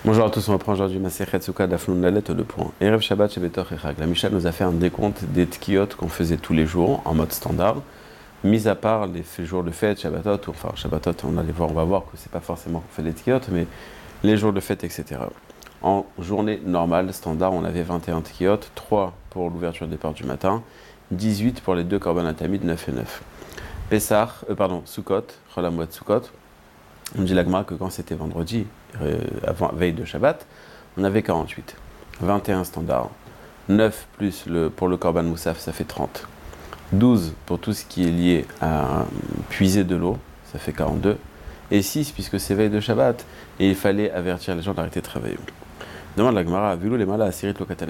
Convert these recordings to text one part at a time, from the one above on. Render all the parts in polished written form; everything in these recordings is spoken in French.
Bonjour à tous, on reprend aujourd'hui Masechet Sukkah Daf Nun Dalet au 2 points. Erev Shabbat Shebetor Echag. La Mishnah nous a fait un décompte des tkiyot qu'on faisait tous les jours en mode standard, mis à part les jours de fête, Shabbatot, enfin Shabbatot, on va voir que c'est pas forcément qu'on fait des tkiyot, mais les jours de fête, etc. En journée normale, standard, on avait 21 tkiyot, 3 pour l'ouverture des portes du matin, 18 pour les deux korban atamid, 9 et 9. Sukkot, Chol Hamoed Sukkot. On dit l'Agma que quand c'était vendredi, veille de Shabbat, on avait 48. 21 standards. 9 plus pour le Korban Moussaf, ça fait 30. 12 pour tout ce qui est lié à puiser de l'eau, ça fait 42. Et 6 puisque c'est veille de Shabbat, et il fallait avertir les gens d'arrêter de travailler. Demande l'Agmara, Vulu les malas, Asirit Lokatane.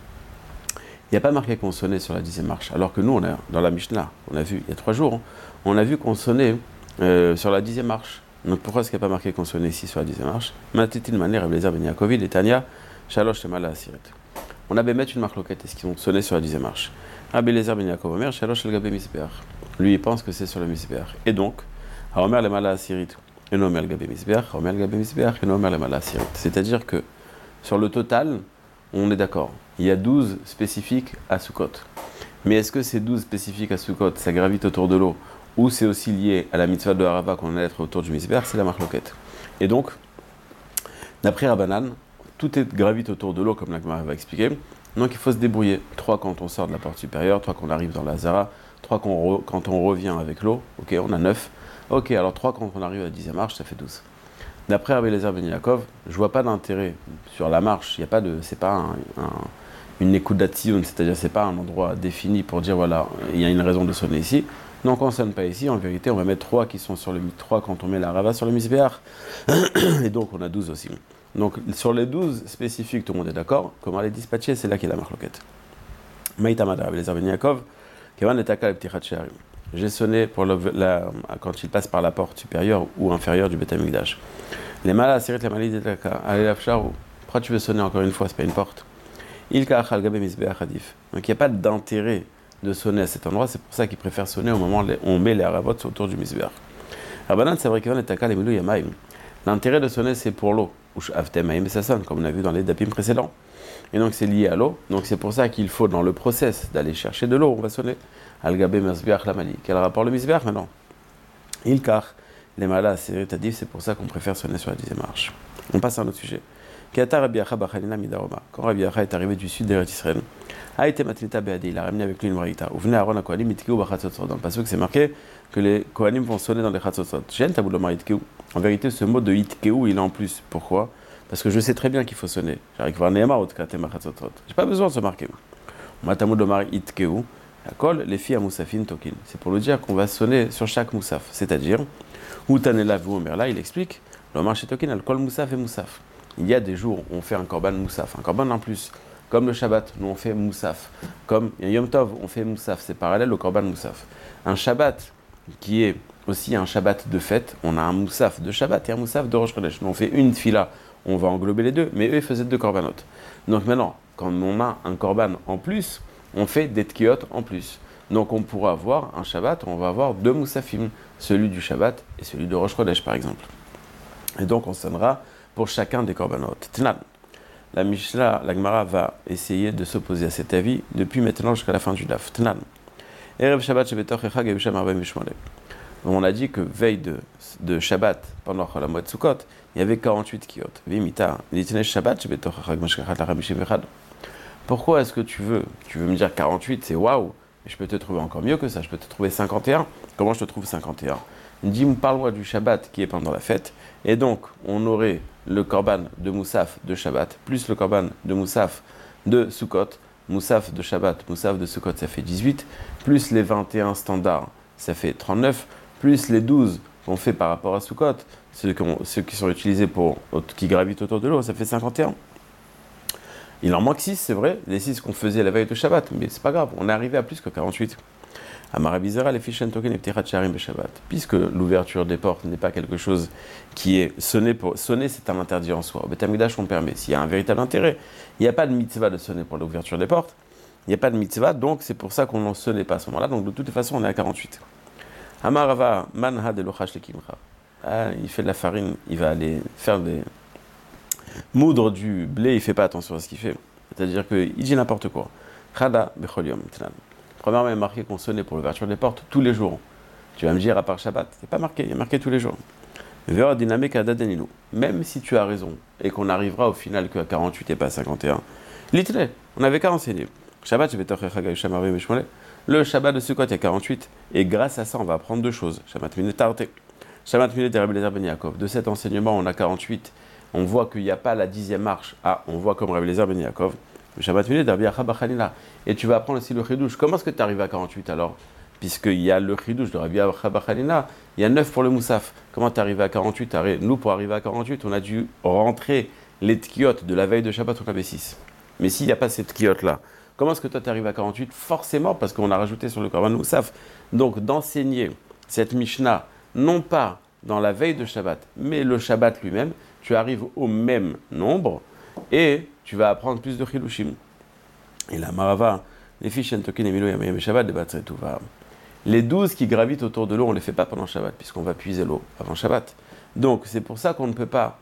Il n'y a pas marqué qu'on sonnait sur la 10e marche, alors que nous, dans la Mishnah, on a vu il y a 3 jours, on a vu qu'on sonnait sur la 10e marche. Donc pourquoi est-ce qu'il n'y a pas marqué qu'on sonnait ici sur la 10e marche? Matitil Maner, Ablezer Ben Yaakov, et Tania, Shalosh Temala Asirit. On avait mettre une marque loquette, est-ce qu'ils ont sonné sur la 10e marche? Ablezer Ben Yaakov, Omer, Shalosh El Gabe Misbeach. Lui, il pense que c'est sur le Misbeach. Et donc, Omer le Mala Asirit, et Omer le Gabe Misbeach, Omer le Gabe Misbeach, et Omer le Mala Asirit. C'est-à-dire que sur le total, on est d'accord. Il y a 12 spécifiques à Sukkot. Mais est-ce que ces 12 spécifiques à Sukkot, ça gravite autour de l'eau? Ou c'est aussi lié à la mitzvah de Harava qu'on allait être autour du Misbeach, c'est la marloquette. Et donc, d'après Rabbanan, tout est gravite autour de l'eau, comme la Gemara va expliquer. Donc il faut se débrouiller. 3 quand on sort de la porte supérieure, 3 quand on arrive dans la Zara, 3 quand on revient avec l'eau, ok, on a 9. Ok, alors 3 quand on arrive à la 10e marche, ça fait 12. D'après Ablezer Ben Yaakov, je vois pas d'intérêt sur la marche, il y a pas de, c'est pas une écoudation, c'est-à-dire c'est pas un endroit défini pour dire voilà, il y a une raison de sonner ici. Donc on ne sonne pas ici, en vérité on va mettre 3 qui sont sur le 3 quand on met la rava sur le misbéach. Et donc on a 12 aussi. Donc sur les 12 spécifiques, tout le monde est d'accord. Comment les dispatcher, c'est là qu'il y a la marloquette. Maïtamada, les Ben Yaakov, Kevan et Taka, les petits Hatcharim. J'ai sonné pour quand il passe par la porte supérieure ou inférieure du Beth Amikdash. Les malas, c'est la maladie de Taka. Allez, l'afchar, pourquoi tu veux sonner encore une fois, c'est pas une porte. Il Kachal Gabe Misbéach Hadif. Donc il n'y a pas d'intérêt de sonner à cet endroit, c'est pour ça qu'ils préfèrent sonner au moment où on met les haravot autour du misbeach. Rabbanan, c'est vrai qu'il y a Taka, les milou yamaim. L'intérêt de sonner, c'est pour l'eau. Ou avtem maim, ça sonne, comme on a vu dans les dapim précédents. Et donc c'est lié à l'eau. Donc c'est pour ça qu'il faut, dans le process d'aller chercher de l'eau, on va sonner. Al-Gabe Misbeach Lamali. Quel rapport le misbeach maintenant? Il car les malas, c'est pour ça qu'on préfère sonner sur la 10e marche. On passe à un autre sujet. Quand Rabbi Acha est arrivé du sud d'Eretz Israël, il a ramené avec lui une braïta. Dans le passage, c'est marqué que les Kohanim vont sonner dans les Chatzotzot. En vérité, ce mot de Hitkeu, il est en plus. Pourquoi? Parce que je sais très bien qu'il faut sonner. J'ai pas besoin de se marquer. Les filles à Moussafin Tokin. C'est pour le dire qu'on va sonner sur chaque Moussaf. C'est-à-dire, Outanela Vuomerla, il explique, le marché Tokin, Al-Kol Moussaf et Moussaf. Il y a des jours où on fait un korban Moussaf, un korban en plus. Comme le Shabbat, nous on fait Moussaf. Comme Yom Tov, on fait Moussaf. C'est parallèle au Korban Moussaf. Un Shabbat, qui est aussi un Shabbat de fête, on a un Moussaf de Shabbat et un Moussaf de Rosh Chodesh. Nous on fait une fila, on va englober les deux, mais eux ils faisaient 2 korbanot. Donc maintenant, quand on a un korban en plus, on fait des tkiyot en plus. Donc on pourra avoir un Shabbat, on va avoir 2 Moussafim, celui du Shabbat et celui de Rosh Chodesh par exemple. Et donc on sonnera pour chacun des korbanot. Tnan. La Mishnah, la Gemara va essayer de s'opposer à cet avis depuis maintenant jusqu'à la fin du daf. Tnan. Erev Shabbat Shebetor Echag Yevushem Arba'im V'Shmone. On a dit que veille de Shabbat, pendant la moitié de Sukkot, il y avait 48 kiyot. Vimita, l'itnei Shabbat Shebetor Echag Mashkachat Larabim Shevechad. Pourquoi est-ce que tu veux me dire 48, c'est waouh, mais je peux te trouver encore mieux que ça, je peux te trouver 51. Comment je te trouve 51? Dis-moi, parle-moi du Shabbat qui est pendant la fête, et donc on aurait le korban de Moussaf de Shabbat, plus le korban de Moussaf de Sukkot, Moussaf de Shabbat, Moussaf de Sukkot, ça fait 18, plus les 21 standards, ça fait 39, plus les 12 qu'on fait par rapport à Sukkot, ceux qui sont utilisés qui gravitent autour de l'eau, ça fait 51. Il en manque 6, c'est vrai, les 6 qu'on faisait la veille de Shabbat, mais c'est pas grave, on est arrivé à plus que 48. Amarabizera, les fichen token et ptirat sharim be Shabbat. Puisque l'ouverture des portes n'est pas quelque chose qui est sonné sonner, c'est un interdit en soi. Au Beth Amikdash, on permet. S'il y a un véritable intérêt, il n'y a pas de mitzvah de sonner pour l'ouverture des portes. Il n'y a pas de mitzvah, donc c'est pour ça qu'on n'en sonnait pas à ce moment-là. Donc de toute façon, on est à 48. Amarava manha de lochash le kimcha. Il fait de la farine, il va aller faire moudre du blé, il ne fait pas attention à ce qu'il fait. C'est-à-dire qu'il dit n'importe quoi. Khada bechol yom. Premièrement, il est marqué qu'on sonnait pour l'ouverture des portes tous les jours. Tu vas me dire à part Shabbat, c'est pas marqué, il est marqué tous les jours. Même si tu as raison et qu'on arrivera au final qu'à 48 et pas à 51, l'itle, on n'avait qu'à enseigner. Shabbat, le Shabbat de Sukkot, il y a 48, et grâce à ça, on va apprendre deux choses. Shabbat Minet Tarte, Shabbat Minet Rabbi Eliezer ben Yaakov. De cet enseignement, on a 48. On voit qu'il n'y a pas la 10e marche. Ah, on voit comme Rabbi Eliezer ben Yaakov. Shabbat Minet Rabbi Acha Bachanina. Et tu vas apprendre aussi le Chidouche. Comment est-ce que tu arrives à 48 alors? Puisqu'il y a le Chidouche de Rabbi Acha Bachanina, il y a 9 pour le Moussaf. Comment tu arrives à 48? Nous, pour arriver à 48, on a dû rentrer les tkiyot de la veille de Shabbat, on avait 6. Mais s'il n'y a pas cette tkiyot-là, comment est-ce que toi tu arrives à 48? Forcément, parce qu'on a rajouté sur le Korban Moussaf. Donc, d'enseigner cette Mishnah, non pas dans la veille de Shabbat, mais le Shabbat lui-même, tu arrives au même nombre et tu vas apprendre plus de Chilushim. Et la Marava, les fiches Tokin et Milo Yamayam et Shabbat, les 12 qui gravitent autour de l'eau, on ne les fait pas pendant Shabbat, puisqu'on va puiser l'eau avant Shabbat. Donc, c'est pour ça qu'on ne peut pas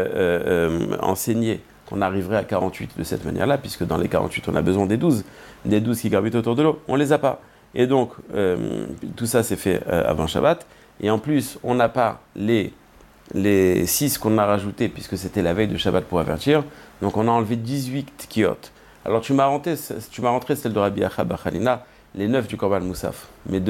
enseigner qu'on arriverait à 48 de cette manière-là, puisque dans les 48, on a besoin des 12 qui gravitent autour de l'eau, on ne les a pas. Et donc, tout ça, c'est fait avant Shabbat. Et en plus, on n'a pas les 6 qu'on a rajoutés, puisque c'était la veille de Shabbat pour avertir. Donc, on a enlevé 18 tkiyot. Alors, tu m'as rentré celle de Rabbi Acha Bachanina, les 9 du Korban Moussaf. Mais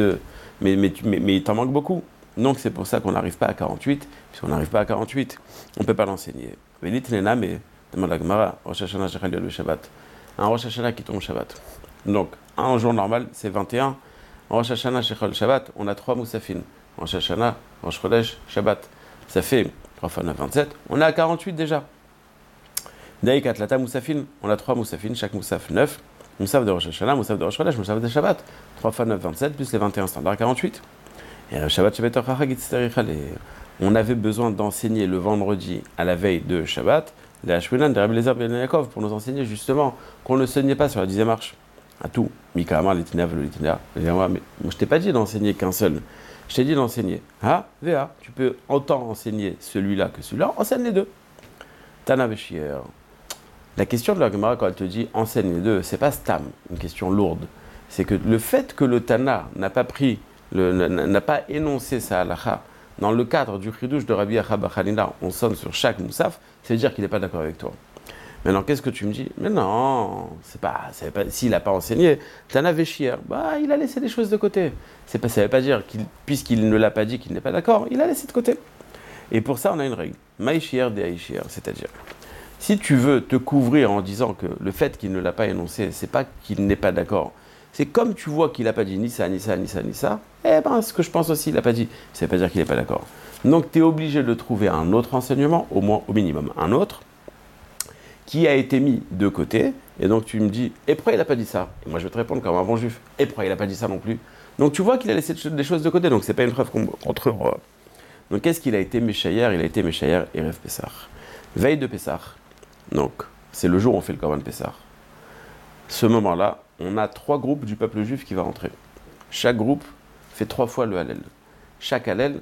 il t'en manque beaucoup. Donc, c'est pour ça qu'on n'arrive pas à 48. Puisqu'on n'arrive pas à 48, on ne peut pas l'enseigner. Mais demande la Gemara, Rosh Hashanah Shechal Yod le Shabbat. Un Rosh Hashanah qui tombe au Shabbat. Donc, un jour normal, c'est 21. En Rosh Hashanah Shechal Shabbat, on a 3 Moussafines. Rosh Hashanah, Rosh Chodesh, Shabbat. Ça fait 3 fois 9, 27. On est à 48 déjà. Daïkat Lata Moussafine, on a 3 Moussafines, chaque Moussaf 9. Moussaf de Rosh Hashanah, Moussaf de Rosh Chodesh, Moussaf de Shabbat. 3 fois 9, 27, plus les 21 standards, 48. Et Shabbat Shabbat on avait besoin d'enseigner le vendredi à la veille de Shabbat, les Hashwenan de Rabbi Eliezer ben Yaakov, pour nous enseigner justement qu'on ne saignait pas sur la 10e marche. À tout. Mikama, l'itinéa, velo l'itinéa. Mais moi, je t'ai pas dit d'enseigner qu'un seul. Je t'ai dit d'enseigner. Ah, Véa, tu peux autant enseigner celui-là que celui-là, enseigne les deux. Tana Veshier. La question de la Gemara, quand elle te dit enseigne les deux, c'est pas stam, une question lourde. C'est que le fait que le Tana n'a pas énoncé sa halakha dans le cadre du chidouche de Rabbi Acha Bachanina, on sonne sur chaque moussaf, ça veut dire qu'il n'est pas d'accord avec toi. Maintenant, qu'est-ce que tu me dis? Mais non, s'il n'a pas enseigné, Tana Veshier, il a laissé des choses de côté. Ça ne veut pas dire puisqu'il ne l'a pas dit qu'il n'est pas d'accord, il a laissé de côté. Et pour ça, on a une règle. Maïchier de Aïchier, c'est-à-dire, si tu veux te couvrir en disant que le fait qu'il ne l'a pas énoncé, c'est pas qu'il n'est pas d'accord. C'est comme tu vois qu'il n'a pas dit ni ça, ni ça, ni ça, ni ça, ce que je pense aussi, il n'a pas dit. Ça ne veut pas dire qu'il n'est pas d'accord. Donc, tu es obligé de trouver un autre enseignement, au moins, au minimum, un autre, qui a été mis de côté. Et donc, tu me dis, et pourquoi il n'a pas dit ça? Et moi, je vais te répondre comme un bon juif, et pourquoi il n'a pas dit ça non plus? Donc, tu vois qu'il a laissé des choses de côté, donc ce n'est pas une preuve contre eux. Donc, qu'est-ce qu'il a été Méchaïr? Il a été Méchaïr Erev Pessah. Veille de Pessah. Donc, c'est le jour où on fait le Korban Pessah. Ce moment-là, on a 3 groupes du peuple juif qui va rentrer. Chaque groupe fait 3 fois le Hallel. Chaque Hallel,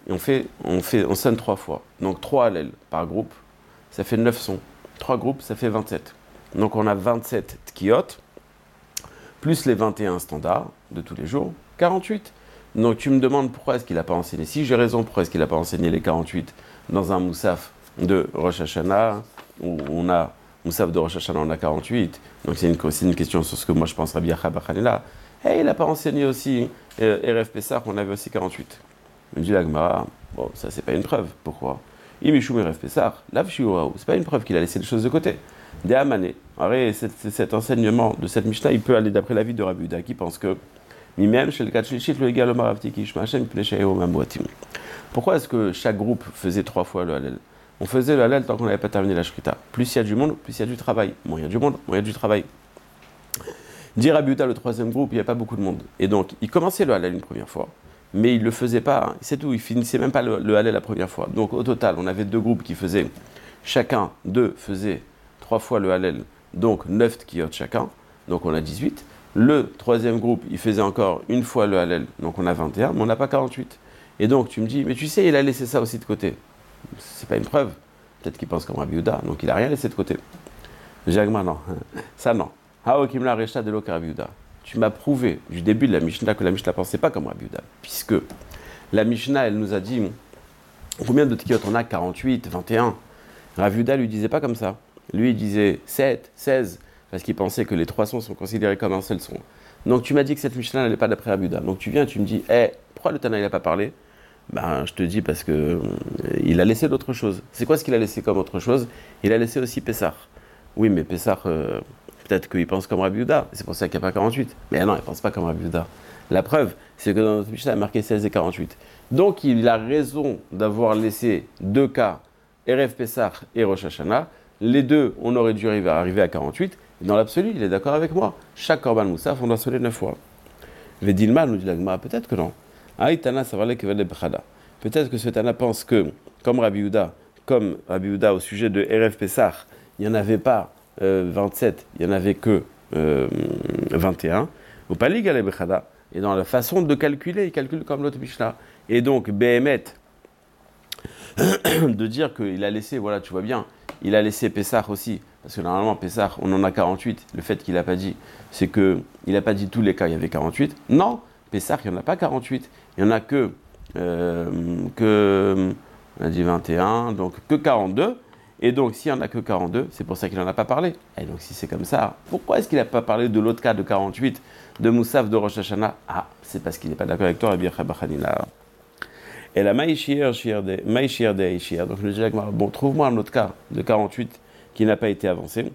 on sonne 3 fois. Donc 3 Hallel par groupe, ça fait 9 sons. 3 groupes, ça fait 27. Donc on a 27 tkiyot, plus les 21 standards de tous les jours, 48. Donc tu me demandes pourquoi est-ce qu'il n'a pas enseigné. Si j'ai raison, pourquoi est-ce qu'il n'a pas enseigné les 48 dans un moussaf de Rosh Hashanah, où on a Moussaf de Rosh Hashanah, on a 48. Donc c'est une question sur ce que moi je pense Rabbi Acha Bachanina. Et il n'a pas enseigné aussi Erev Pessah, on avait aussi 48. Il me dit la Gemara, bon, ça c'est pas une preuve. Pourquoi? Imishum Erev Pessah, Lav Shiuraou. C'est pas une preuve qu'il a laissé des choses de côté. Des Amané. Cet enseignement de cette Mishnah, il peut aller d'après l'avis de Rabbi Uda, qui pense que pourquoi est-ce que chaque groupe faisait 3 fois le Hallel? On faisait le Hallel tant qu'on n'avait pas terminé la Shrita. Plus il y a du monde, plus il y a du travail. Moins il y a du monde, moins il y a du travail. Dit Rabbi Uda, le 3e groupe, il n'y a pas beaucoup de monde. Et donc, il commençait le Hallel une première fois. Mais il ne le faisait pas, hein. C'est tout, il finissait même pas le Hallel la première fois. Donc, au total, on avait 2 groupes qui faisaient, chacun, 2 faisaient 3 fois le Hallel. Donc, 9 tkiyot chacun. Donc, on a 18. Le 3e groupe, il faisait encore une fois le Hallel. Donc, on a 21, mais on n'a pas 48. Et donc, tu me dis, mais tu sais, il a laissé ça aussi de côté. C'est pas une preuve. Peut-être qu'il pense comme Rabbi Yehuda, donc il n'a rien laissé de côté. Jagma, non. Ça, non. Haokimla Recha de l'Ok Rabbi Yehuda. Tu m'as prouvé du début de la Mishnah que la Mishnah ne pensait pas comme Rabbi Yehuda, puisque la Mishnah, elle nous a dit combien de tkiyot on a 48, 21. Rabbi Yehuda lui disait pas comme ça. Lui, il disait 7, 16, parce qu'il pensait que les trois sons sont considérés comme un seul son. Donc tu m'as dit que cette Mishnah n'allait pas d'après Rabbi Yehuda. Donc tu viens, tu me dis, pourquoi le Tana il n'a pas parlé? Ben, je te dis parce que il a laissé d'autres choses. C'est quoi ce qu'il a laissé comme autre chose? Il a laissé aussi Pessah. Oui, mais Pessah, peut-être qu'il pense comme Rabbi Yehuda. C'est pour ça qu'il n'y a pas 48. Mais non, il ne pense pas comme Rabbi Yehuda. La preuve, c'est que dans notre Mishnah, il a marqué 16 et 48. Donc il a raison d'avoir laissé deux cas, Erev Pessah et Rosh Hashanah. Les deux, on aurait dû arriver à 48. Dans l'absolu, il est d'accord avec moi. Chaque Korban Moussaf, on doit sonner 9 fois. Vedilma nous dit l'Agma, peut-être que non. Aïtana, ça va peut-être que ce Tana pense que, comme Rabbi Yehuda au sujet de Erev Pessah, il n'y en avait pas 27, il n'y en avait que 21. Ou pas Liga Bechada. Et dans la façon de calculer, il calcule comme l'autre Mishnah. Et donc, Behemet, de dire qu'il a laissé, voilà, tu vois bien, il a laissé Pessah aussi. Parce que normalement, Pessah, on en a 48. Le fait qu'il n'a pas dit, c'est qu'il n'a pas dit tous les cas, il y avait 48. Non, Pessah, il n'y en a pas 48. Il n'y en a que on a dit 21, donc que 42. Et donc, s'il n'y en a que 42, c'est pour ça qu'il n'en a pas parlé. Et donc, si c'est comme ça, pourquoi est-ce qu'il n'a pas parlé de l'autre cas de 48, de Moussaf, de Rosh Hashanah? Ah, c'est parce qu'il n'est pas d'accord avec toi, Rabbi Bachanina. Et la Maïshir de. Donc, je dis, bon, trouve-moi un autre cas de 48 qui n'a pas été avancé.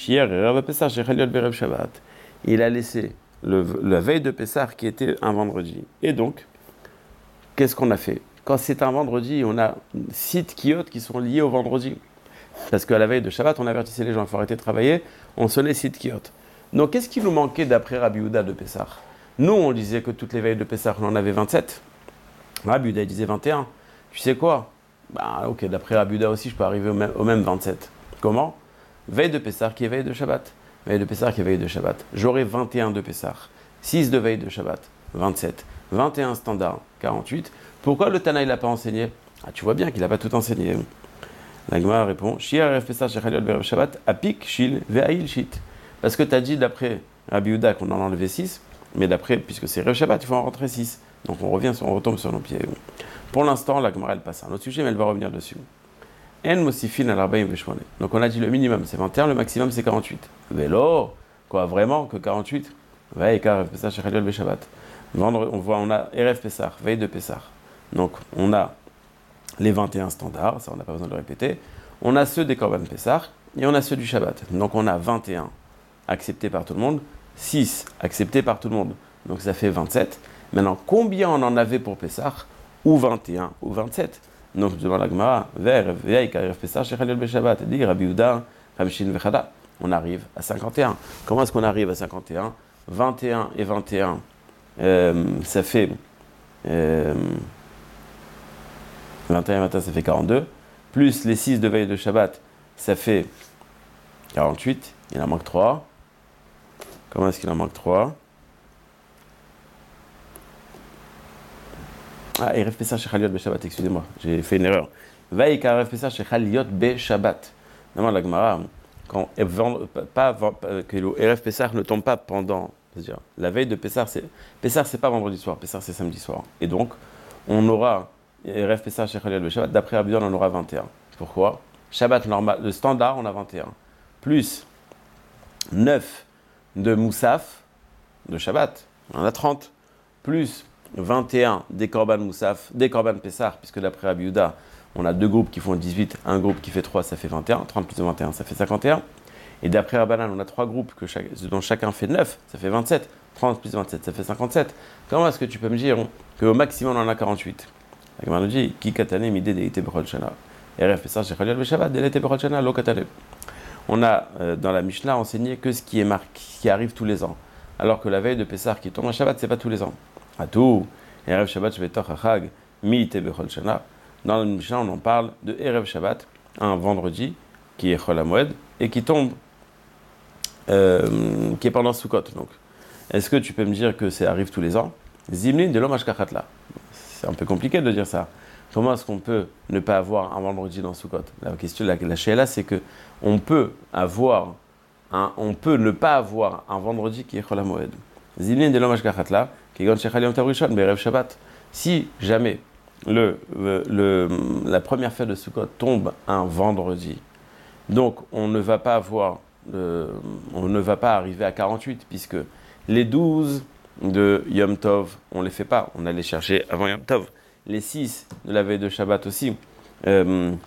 Il a laissé la veille de Pessah qui était un vendredi. Et donc, qu'est-ce qu'on a fait? Quand c'est un vendredi, on a 6 tkiyot qui sont liés au vendredi. Parce qu'à la veille de Shabbat, on avertissait les gens, il faut arrêter de travailler, on sonnait 6 tkiyot. Donc, qu'est-ce qui nous manquait d'après Rabbi Yehuda de Pessah? Nous, on disait que toutes les veilles de Pessah, on en avait 27. Rabbi Yehuda, il disait 21. Tu sais quoi? Bah, ok, d'après Rabbi Yehuda aussi, je peux arriver au même 27. Comment? Veille de Pessah qui est veille de Shabbat. Veille de Pessah qui est veille de Shabbat. J'aurai 21 de Pessah. 6 de veille de Shabbat. 27. 21 standard. 48. Pourquoi le Tana, il n'a pas enseigné? Ah, tu vois bien qu'il n'a pas tout enseigné. La Gemara répond, Shia Pessah Shechaliot Berev Shabbat, Apik, Shil, Ve'ail, Shit. Parce que tu as dit d'après Rabbi Yehuda qu'on en enlevait 6, mais d'après, puisque c'est Rev Shabbat, il faut en rentrer 6. Donc on retombe sur nos pieds. Pour l'instant, la Gemara, elle passe à un autre sujet, mais elle va revenir dessus. En Mosifin al Arbaim Veshmone. Donc on a dit le minimum c'est 21, le maximum c'est 48. Vélo, quoi, vraiment que 48? Veille, car Rev Pessah Shechaliot Berev Shabbat. On a Erev Pessah, veille de Pessah. Donc on a les 21 standards, ça on n'a pas besoin de le répéter. On a ceux des Korban Pessah et on a ceux du Shabbat. Donc on a 21 acceptés par tout le monde, 6 acceptés par tout le monde. Donc ça fait 27. Maintenant, combien on en avait pour Pessah? Ou 21 ou 27. Donc je demande à la Gemara, on arrive à 51. Comment est-ce qu'on arrive à 51? 21 et 21, ça fait 21 matin, ça fait 42. Plus les 6 de veille de Shabbat, ça fait 48. Il en manque 3. Comment est-ce qu'il en manque 3? Ah, Erev Pessah Shechaliot Be Shabbat, excusez-moi, j'ai fait une erreur. Veille car Erev Pessah Shechaliot Be Shabbat. Normalement, la Gemara, quand que le Erev Pessah ne tombe pas pendant, c'est-à-dire la veille de Pessah, c'est pas vendredi soir, Pessah c'est samedi soir. Et donc, on aura Erev Pessah Shechaliot Be Shabbat, d'après Rabbi Yehuda, on en aura 21. Pourquoi? Shabbat normal, le standard, on a 21. Plus 9 de Moussaf, de Shabbat, on en a 30. Plus 21 des Korban Moussaf, des Korban Pessah, puisque d'après Rabbi Yehuda, on a deux groupes qui font 18, un groupe qui fait 3, ça fait 21, 30 plus 21, ça fait 51. Et d'après Rabbanan, on a trois groupes dont chacun fait 9, ça fait 27, 30 plus 27, ça fait 57. Comment est-ce que tu peux me dire qu'au maximum on en a 48? La Gemara nous dit, Ki katane midé deite bechol shana. Erev Pessah shechaliot beshabbat, deite bechol shana, lo katane. On a dans la Mishnah enseigné que ce qui est marqué, qui arrive tous les ans. Alors que la veille de Pessah qui tombe en Shabbat, c'est pas tous les ans. À tout, Erev Shabbat shebetoch hachag, mi te bechol shana. Dans la Mishnah, on en parle de Erev Shabbat, un vendredi, qui est Chol HaMoed, et qui tombe, qui est pendant Sukkot. Donc, est-ce que tu peux me dire que ça arrive tous les ans? Zimlin de l'hommage kachatla. C'est un peu compliqué de dire ça. Comment est-ce qu'on peut ne pas avoir un vendredi dans Sukkot? La question, la sheila, c'est que on peut ne pas avoir un vendredi qui est Chol HaMoed. Zilin de l'hommage gachatla, qui gon shechal yom tov rishon, be'erev Shabbat. Si jamais la première fête de Sukkot tombe un vendredi, donc on ne va pas arriver à 48, puisque les 12 de Yom Tov, on ne les fait pas, on allait chercher avant Yom Tov. Les 6 de la veille de Shabbat aussi. Non,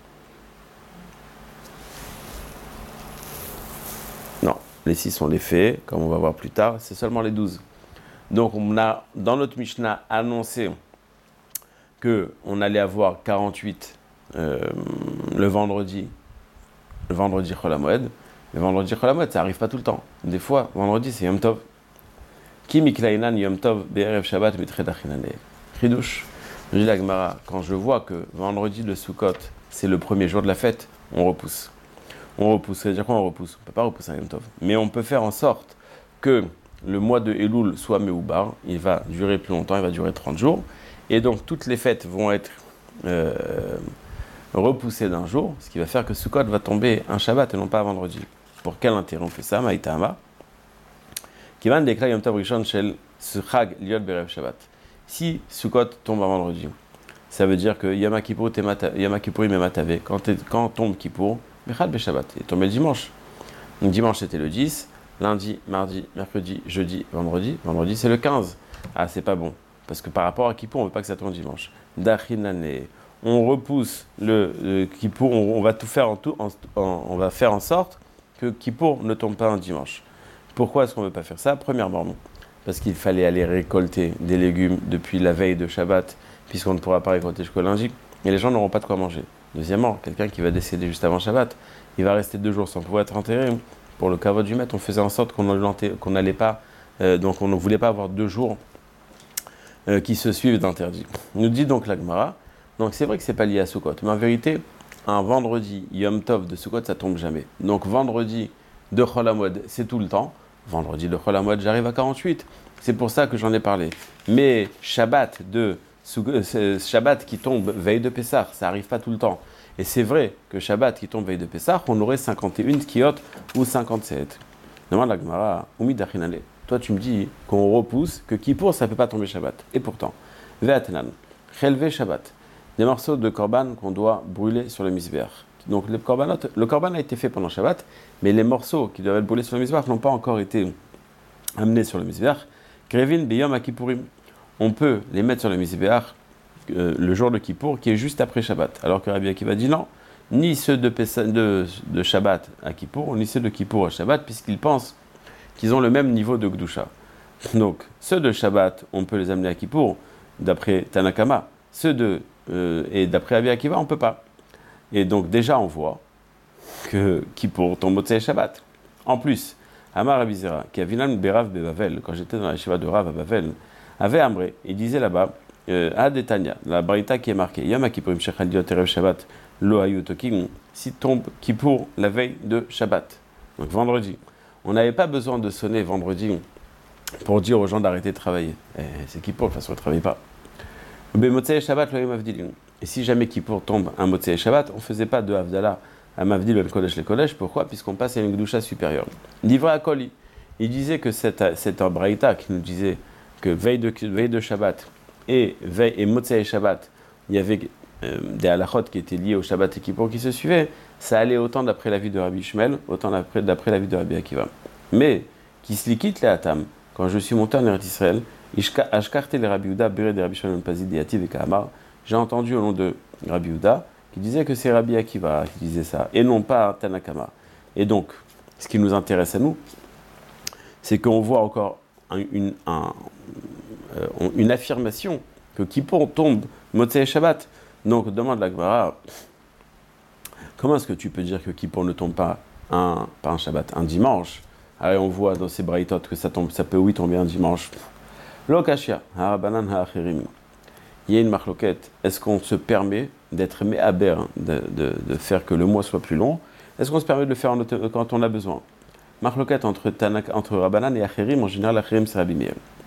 les 6 on les fait, comme on va voir plus tard, c'est seulement les 12. Donc on a, dans notre Mishnah, annoncé qu'on allait avoir 48 le vendredi Chol HaMoed. Le vendredi Chol HaMoed, ça n'arrive pas tout le temps. Des fois, vendredi, c'est Yom Tov. Ki miklainan Yom Tov be'erev Shabbat mitredachinane. Chidouche. Je dis la Gemara, quand je vois que vendredi de Sukkot, c'est le premier jour de la fête, on repousse. On repousse, ça veut dire quoi on repousse? On ne peut pas repousser un Yom Tov. Mais on peut faire en sorte que le mois de Elul soit Meoubar, il va durer plus longtemps, il va durer 30 jours. Et donc toutes les fêtes vont être repoussées d'un jour, ce qui va faire que Sukkot va tomber un Shabbat et non pas un vendredi. Pour quel intérêt on fait ça? Maïtama. Kivan dekla Yom Tov Rishon shel Chag liot berev Shabbat. Si Sukkot tombe un vendredi, ça veut dire que Yom Kippourim et Matave, quand tombe Kippour, Bechad be Shabbat, il est tombé le dimanche. Donc dimanche c'était le 10, lundi, mardi, mercredi, jeudi, vendredi c'est le 15. Ah, c'est pas bon, parce que par rapport à Kippour, on ne veut pas que ça tombe dimanche. Dachinane, on repousse le Kippour, on va tout faire on va faire en sorte que Kippour ne tombe pas un dimanche. Pourquoi est-ce qu'on ne veut pas faire ça? Premièrement, parce qu'il fallait aller récolter des légumes depuis la veille de Shabbat, puisqu'on ne pourra pas récolter jusqu'au lundi, et les gens n'auront pas de quoi manger. Deuxièmement, quelqu'un qui va décéder juste avant Shabbat, il va rester 2 jours sans pouvoir être enterré. Pour le kavod du maître, on faisait en sorte qu'on n'allait pas, donc on ne voulait pas avoir 2 jours qui se suivent d'interdit. Nous dit donc la Gemara, donc c'est vrai que c'est pas lié à Sukkot, mais en vérité, un vendredi Yom Tov de Sukkot, ça tombe jamais. Donc vendredi de Chol HaMoed, c'est tout le temps. Vendredi de Chol HaMoed, j'arrive à 48. C'est pour ça que j'en ai parlé. Mais Shabbat qui tombe veille de Pessah, ça n'arrive pas tout le temps. Et c'est vrai que Shabbat qui tombe veille de Pessah, on aurait 51 tkiyot ou 57. Demande la Gemara, Oumi Dachinale. Toi, tu me dis qu'on repousse, que Kippour, ça ne peut pas tomber Shabbat. Et pourtant, Ve'atenan, Chelve Shabbat, des morceaux de korban qu'on doit brûler sur le misbéach. Donc le korban a été fait pendant Shabbat, mais les morceaux qui doivent être brûlés sur le misbéach n'ont pas encore été amenés sur le misbéach. Krevin beyom Kippourim. On peut les mettre sur le misbéach le jour de Kippour, qui est juste après Shabbat. Alors que Rabbi Akiva dit non, ni ceux de Shabbat à Kippour, ni ceux de Kippour à Shabbat, puisqu'ils pensent qu'ils ont le même niveau de Gdusha. Donc ceux de Shabbat, on peut les amener à Kippour, d'après Tanakama. Et d'après Rabbi Akiva, on ne peut pas. Et donc déjà on voit que Kippour tombe au Shabbat. En plus, Amar Rabbi Zera, qui a Vinan Berav Bebavel, quand j'étais dans la Shiva de Rav à Bavel, avait Amré, il disait là-bas, Adetania, la Braïta qui est marquée, Yom Kippourim Shechal Liot Erev Shabbat, Lo Hayu Tokim, si tombe Kippour la veille de Shabbat, donc vendredi. On n'avait pas besoin de sonner vendredi pour dire aux gens d'arrêter de travailler. C'est Kippour, de toute façon, ils ne travaillent pas. Et si jamais Kippour tombe un Motzei Shabbat, on ne faisait pas de Havdalah à Mavdil ben Kodesh le Kodesh. Pourquoi? Puisqu'on passe à une Gdusha supérieure. Livré à Koli, il disait que c'est un Braïta qui nous disait que veille de Shabbat et Motzei Shabbat, il y avait des halachot qui étaient liés au Shabbat et Kippour qui se suivaient. Ça allait autant d'après l'avis de Rabbi Shmuel, autant d'après l'avis de Rabbi Akiva. Mais, qui se liquide les Hatam, quand je suis monté en Eretz Israël, Ashkarte le Rabbi Yehuda, Bere de Rabbi Shimon Pazid et Yativ et Kahamar, j'ai entendu au nom de Rabbi Yehuda qui disait que c'est Rabbi Akiva qui disait ça, et non pas Tanakama. Et donc, ce qui nous intéresse à nous, c'est qu'on voit encore une affirmation que Kippour tombe Motzei Shabbat. Donc, demande la Gemara, comment est-ce que tu peux dire que Kippour ne tombe pas un Shabbat, un dimanche? Alors, on voit dans ces braïtot que ça peut oui tomber un dimanche. Lokashia, harabanan haachirim. Il y a une marloquette. Est-ce qu'on se permet d'être méhaber, de faire que le mois soit plus long? Est-ce qu'on se permet de le faire quand on a besoin? Marloquette entre Rabbanan et Achirim, en général, Achirim c'est Rabbi Meir.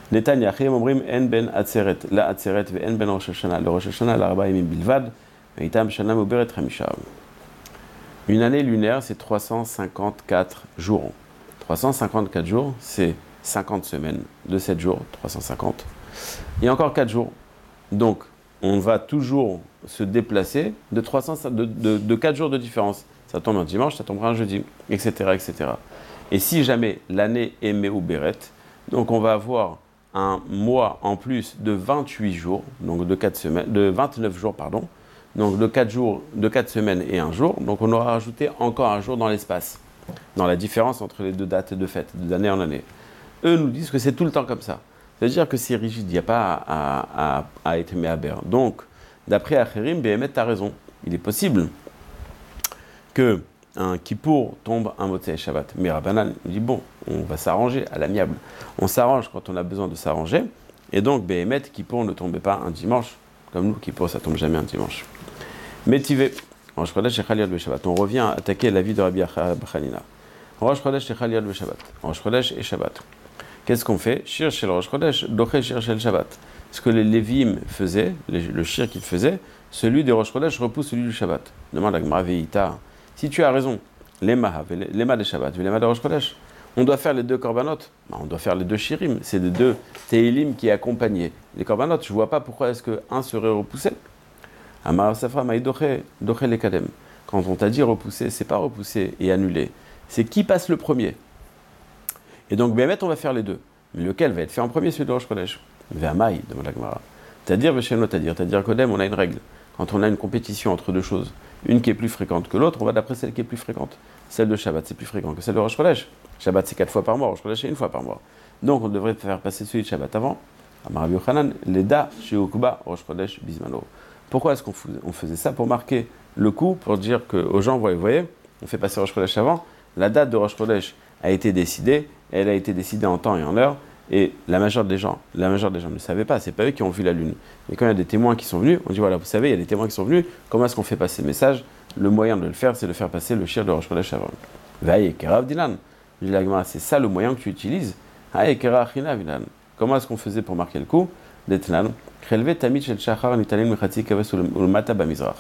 Netanya Achim Omrim En Ben Atzeret, La Atzeret ve En Ben Rosh Hashanah, le Rosh Hashanah, l'Arba Yemim Bilvad, Veitam Shana Muberet Hamisha. Une année lunaire, c'est 354 jours. 354 jours, c'est 50 semaines de 7 jours, 350. Et encore 4 jours. Donc, on va toujours se déplacer de 4 jours de différence. Ça tombe un dimanche, ça tombera un jeudi, etc., etc. Et si jamais l'année est Méouberet, donc on va avoir un mois en plus de 28 jours, donc de 29 jours, pardon, donc de 4 jours, de 4 semaines et un jour. Donc on aura rajouté encore un jour dans l'espace, dans la différence entre les deux dates de fête, d'année en année. Eux nous disent que c'est tout le temps comme ça. C'est-à-dire que c'est rigide, il n'y a pas à être méaber. Donc, d'après Acherim, Béhémet, tu as raison. Il est possible que un Kippour tombe un Motzei Shabbat. Mais Rabbanan dit bon, on va s'arranger à l'amiable. On s'arrange quand on a besoin de s'arranger. Et donc, Béhémet, Kippour ne tombait pas un dimanche. Comme nous, Kippour, ça tombe jamais un dimanche. Métivé. Rosh Chodesh et Chaliot le Shabbat. On revient à attaquer la vie de Rabbi Chanina. Rosh Chodesh et Chaliot le Shabbat. Rosh Chodesh et Shabbat. Qu'est-ce qu'on fait? Shir shel Rosh Chodesh, doché shir shel Shabbat. Ce que les Lévim faisaient, le shir qu'ils faisaient, celui de Rosh Chodesh repousse celui du Shabbat. Demande à Gemara Veïta. Si tu as raison, l'ema de Shabbat, l'ema de Rosh Chodesh, on doit faire les deux korbanot. On doit faire les deux shirim. C'est les deux teilim qui accompagnaient les korbanot. Je ne vois pas pourquoi est-ce qu'un serait repoussé. Amar Safra maï doché les kadem. Quand on t'a dit repousser, c'est pas repousser et annuler. C'est qui passe le premier. Et donc, Béhémet, on va faire les deux. Mais lequel va être fait en premier, celui de Rosh Chodesh? Ve'amai, demande la Gemara. C'est-à-dire, c'est-à-dire, Kodem, on a une règle. Quand on a une compétition entre deux choses, une qui est plus fréquente que l'autre, on va d'après celle qui est plus fréquente. Celle de Shabbat, c'est plus fréquent que celle de Rosh Chodesh. Shabbat, c'est 4 fois par mois, Rosh Chodesh, c'est 1 fois par mois. Donc, on devrait faire passer celui de Shabbat avant. Amar Rabbi Yochanan, Leda, Sheokuba, Rosh Chodesh, Bismano. Pourquoi est-ce qu'on faisait ça? Pour marquer le coup, pour dire aux gens, vous voyez, on fait passer Rosh Chodesh avant. La date de Rosh Chodesh a été décidée, elle a été décidée en temps et en heure, et la majeure des gens ne savaient pas, c'est pas eux qui ont vu la lune. Mais quand il y a des témoins qui sont venus, on dit voilà, vous savez, il y a des témoins qui sont venus, comment est-ce qu'on fait passer le message? Le moyen de le faire, c'est de faire passer le shir de Rosh Chodesh avant. Vaïe, Kerav Dinan. C'est ça le moyen que tu utilises. Aïe, Kerav Dinan. Comment est-ce qu'on faisait pour marquer le coup? D'Etnan, Krelve Tamit Shel Shachar Nitalim Mechatzi Kaves ou Mata Bamizrach.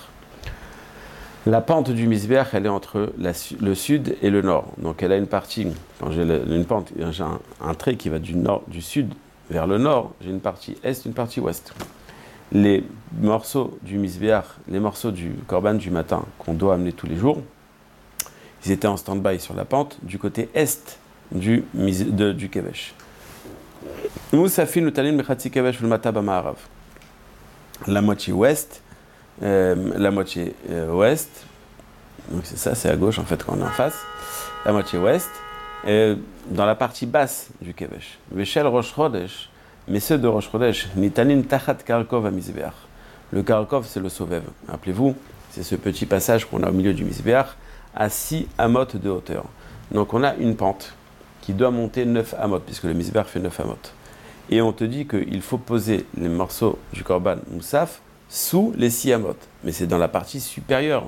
La pente du Misbeach, elle est entre le sud et le nord. Donc elle a une partie, quand j'ai une pente, j'ai un trait qui va du sud vers le nord, j'ai une partie est, une partie ouest. Les morceaux du Misbeach, les morceaux du Korban du matin qu'on doit amener tous les jours, ils étaient en stand-by sur la pente du côté est du Kevesh. Moussafin Nutalim Mechatzi Kevesh Mata Bamaharav. La moitié ouest. La moitié ouest, donc c'est ça, c'est à gauche en fait quand on est en face, la moitié ouest, dans la partie basse du Kevesh. Veshel Rosh Chodesh, mais ceux de Rosh Chodesh, Nitanin Tachat Karkov à Misbeach. Le Karkov, c'est le Sovev. Rappelez-vous, c'est ce petit passage qu'on a au milieu du Misbeach, à 6 amot de hauteur. Donc on a une pente qui doit monter 9 amot, puisque le Misbeach fait 9 amot. Et on te dit qu'il faut poser les morceaux du Korban Moussaf sous les 6 amot. Mais c'est dans la partie supérieure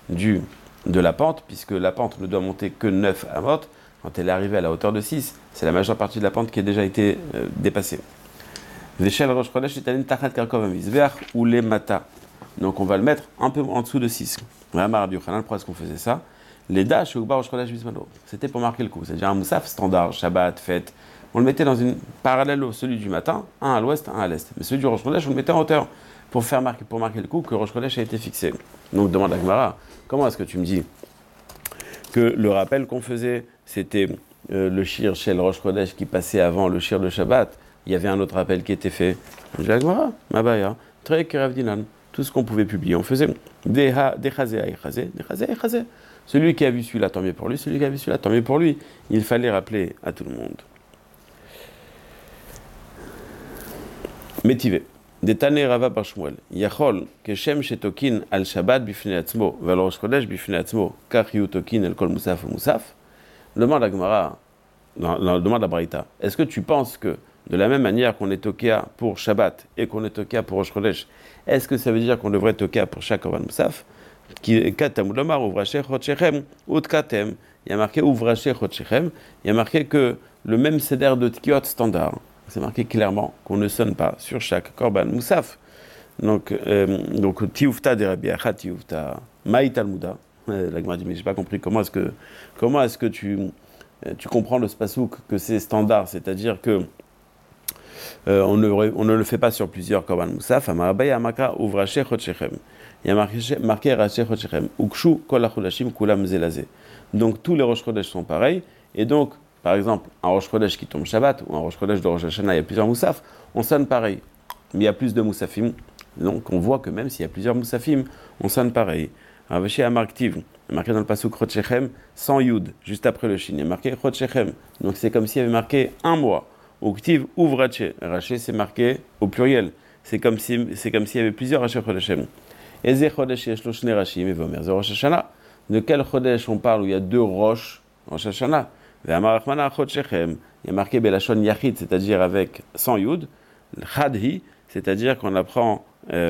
de la pente, puisque la pente ne doit monter que 9 amot. Quand elle est arrivée à la hauteur de 6, c'est la majeure partie de la pente qui a déjà été dépassée. Veshel Rosh Chodesh Nitanin Tachat Karkov HaMizbeach ou les Mata. Donc on va le mettre un peu en dessous de 6. Amar Rabbi Yochanan, pourquoi est-ce qu'on faisait ça? Les Dash ou Rosh Chodesh Bismano. C'était pour marquer le coup. C'est-à-dire un Moussaf standard, Shabbat, fête. On le mettait dans une parallèle au celui du matin, un à l'ouest, un à l'est. Mais celui du Rosh Chodesh, on le mettait en hauteur. Pour marquer le coup que Rosh Chodesh a été fixé. Donc demande à Gemara, comment est-ce que tu me dis que le rappel qu'on faisait, c'était le shir shel Rosh Chodesh qui passait avant le shir de Shabbat? Il y avait un autre rappel qui était fait. Je dis à Gemara, Mabaya, très Kerav Dinan, tout ce qu'on pouvait publier, on faisait. Celui qui a vu celui-là, tant mieux pour lui, celui qui a vu celui-là, tant mieux pour lui. Il fallait rappeler à tout le monde. Métivé. Détané Rava Bar Shmuel. Yachol, Keshem Shetokin al Shabbat bifnei atzmo, val Rosh Chodesh bifnei atzmo, kach yu tokin el kol musaf ou musaf. Demande à Gemara, demande à Braïta, est-ce que tu penses que, de la même manière qu'on est tokia pour Shabbat et qu'on est tokia pour Rosh Chodesh, est-ce que ça veut dire qu'on devrait tokia pour chaque korban musaf? Katem Lomar, Uvraché Chotshechem, Utkatem. Il y a marqué Uvraché Chotshechem, il y a marqué que le même seder de Tkiot standard, C'est marqué clairement qu'on ne sonne pas sur chaque korban moussaf. Donc tiufta de Rabbi Acha, tiufta maï talmuda. La Gemara dit, mais j'ai pas compris comment est-ce que tu comprends le spasouk que c'est standard, c'est-à-dire que on ne le fait pas sur plusieurs korban moussaf. Amarabay amaka uvrache chotchechem. Il y a marqué rache chotchechem. Ukshu kol achudashim kulam zelazé. Donc tous les Rosh Chodesh sont pareils. Et donc, par exemple, un Rosh Chodesh qui tombe Shabbat ou un Rosh Chodesh de Rosh Hashanah, il y a plusieurs moussaf, on sonne pareil. Mais il y a plus de moussafim. Donc on voit que même s'il y a plusieurs moussafim, on sonne pareil. Ravashi a marqué dans le pasuk Chotchechem, sans Yud, juste après le Shin. Il y a marqué Chotchechem. Donc c'est comme s'il y avait marqué un mois. Uktiv Uvrache. Raché, c'est marqué au pluriel. C'est comme s'il y avait plusieurs Raché Chodeshem. Eze Chodesh Yesh Lo Shnei Rashim Evomer Ze Rosh Hashanah. De quel Chodesh on parle où il y a deux Rosh Rosh Hashanah? Ve'amar Rachmana Chotchechem. Il y a marqué Belashon Yachid, c'est-à-dire avec sans Yud. Chadhi, c'est-à-dire qu'on apprend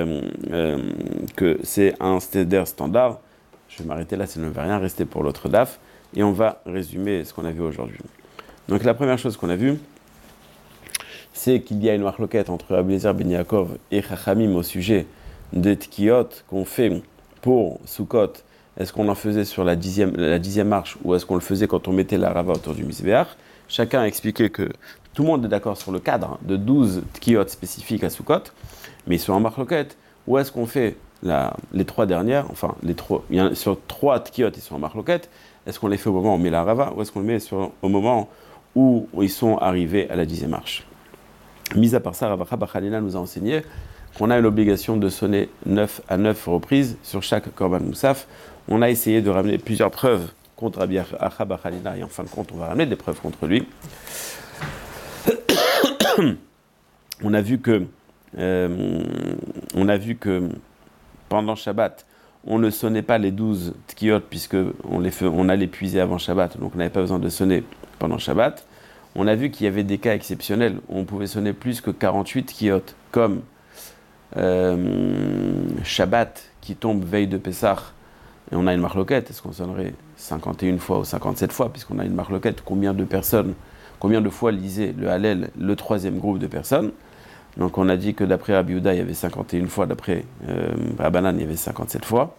que c'est un stéder standard. Je vais m'arrêter là, ça ne va rien rester pour l'autre daf. Et on va résumer ce qu'on a vu aujourd'hui. Donc la première chose qu'on a vue, c'est qu'il y a une marloquette entre Rabbi Eliezer ben Yaakov et Chachamim au sujet des tkiyot qu'on fait pour Sukkot. Est-ce qu'on en faisait sur la dixième marche ou est-ce qu'on le faisait quand on mettait la rava autour du Mizbeach? Chacun a expliqué que tout le monde est d'accord sur le cadre de 12 tkiyot spécifiques à Sukkot, mais sur un marloquette, où est-ce qu'on fait les trois dernières, sur 3 tkiyot, ils sont en marloquette, est-ce qu'on les fait au moment où on met la rava ou est-ce qu'on les met au moment où ils sont arrivés à la 10e marche? Mis à part ça, Rav Acha bar Chanina nous a enseigné qu'on a l'obligation de sonner 9 à 9 reprises sur chaque korban moussaf. On a essayé de ramener plusieurs preuves contre Rabbi Acha bar Chanina et en fin de compte, on va ramener des preuves contre lui. On a vu que pendant Shabbat, on ne sonnait pas les 12 tkiyot puisqu'on allait puiser avant Shabbat, donc on n'avait pas besoin de sonner pendant Shabbat. On a vu qu'il y avait des cas exceptionnels où on pouvait sonner plus que 48 tkiyot, comme Shabbat qui tombe veille de Pessah, et on a une marloquette, est-ce qu'on sonnerait 51 fois ou 57 fois, puisqu'on a une marloquette, combien de fois lisait le Hallel, le troisième groupe de personnes. Donc on a dit que d'après Rabbi Yehuda, il y avait 51 fois, d'après Rabbanan, il y avait 57 fois.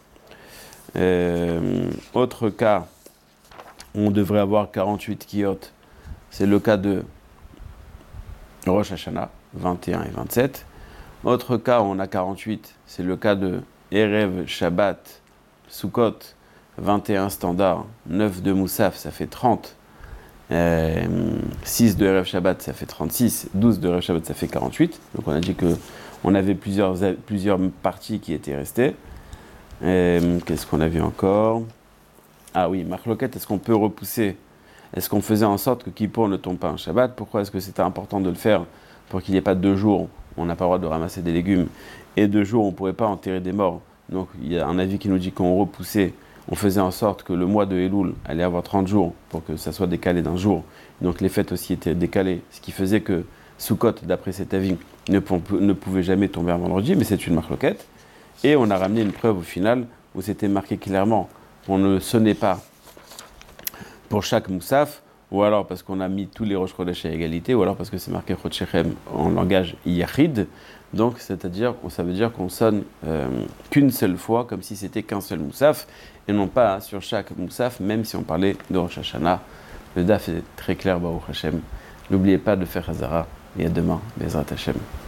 Autre cas, on devrait avoir 48 tkiyot, c'est le cas de Rosh Hashanah, 21 et 27. Autre cas où on a 48, c'est le cas de Erev, Shabbat, Sukkot, 21 standard, 9 de Moussaf, ça fait 30. 6 de Erev Shabbat, ça fait 36. 12 de Erev Shabbat, ça fait 48. Donc on a dit qu'on avait plusieurs parties qui étaient restées. Qu'est-ce qu'on a vu encore? Ah oui, Marloquette, est-ce qu'on peut repousser? Est-ce qu'on faisait en sorte que Kippour ne tombe pas un Shabbat? Pourquoi est-ce que c'était important de le faire pour qu'il n'y ait pas 2 jours où on n'a pas le droit de ramasser des légumes et 2 jours où on ne pourrait pas enterrer des morts? Donc il y a un avis qui nous dit qu'on repoussait, on faisait en sorte que le mois de Elul allait avoir 30 jours pour que ça soit décalé d'un jour. Donc les fêtes aussi étaient décalées, ce qui faisait que Sukkot, d'après cet avis, ne pouvait jamais tomber un vendredi, mais c'est une marloquette. Et on a ramené une preuve au final où c'était marqué clairement qu'on ne sonnait pas pour chaque moussaf, ou alors parce qu'on a mis tous les Rosh Chodesh à égalité, ou alors parce que c'est marqué Chotchechem en langage Yachid. Donc, ça veut dire qu'on sonne qu'une seule fois, comme si c'était qu'un seul moussaf, et non pas sur chaque moussaf, même si on parlait de Rosh Hashanah. Le daf est très clair, Baruch Hashem. N'oubliez pas de faire Hazara, et à demain, Bezrat Hashem.